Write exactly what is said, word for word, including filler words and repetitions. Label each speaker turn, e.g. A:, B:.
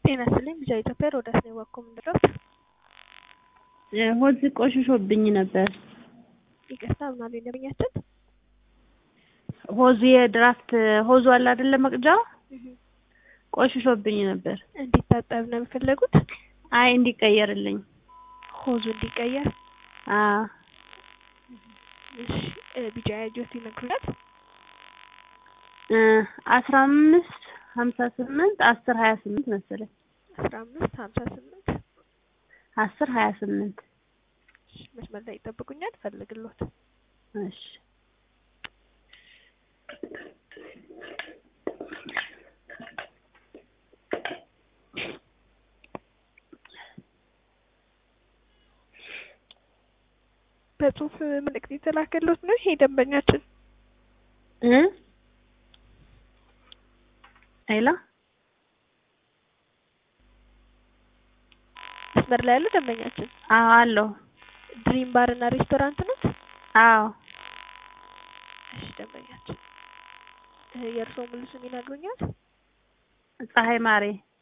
A: ጤና ይስጥልኝ ልጅ ኢትዮጵያ ሮዳስ ነው ወኩም ድረስ
B: ሆዝ ቆሽሾብኝ ነበር
A: ይቅርታ ምናምን እንደምኛችን
B: ሆዝ የድራፍት ሆዙ አለ አይደለ መቅጃው ቆሽሾብኝ ነበር
A: እንዲታጠብ ነው የፈለጉት
B: አይ እንዲቀየርልኝ
A: ሆዙ እንዲቀየር
B: አ
A: እሺ ቢጃ ጆሲ ነግሩት
B: አስራ አምስት ሃምሳ ስምንት አስር ሃያ ስምንት መሰለኝ
A: አስራ አምስት ሃምሳ ስምንት
B: አስር ሃያ ስምንት
A: መስመር ላይ ይጠብቁኛል ፈልግልዎት
B: እሺ
A: በጽሁፍ መልእክት የተላከልዎት ነው ይሄ ደንበኛችን
B: እ አይላ
A: መስመር ላይ ያለው ደንበኛችን
B: አዎ አለው
A: ድሪም ባር እና ሬስቶራንት ነው
B: አዎ
A: እሺ ደንበኛችን የእርሶ ሙሉ ስም ይነግሩኛል
B: ፀሐይ ማሬ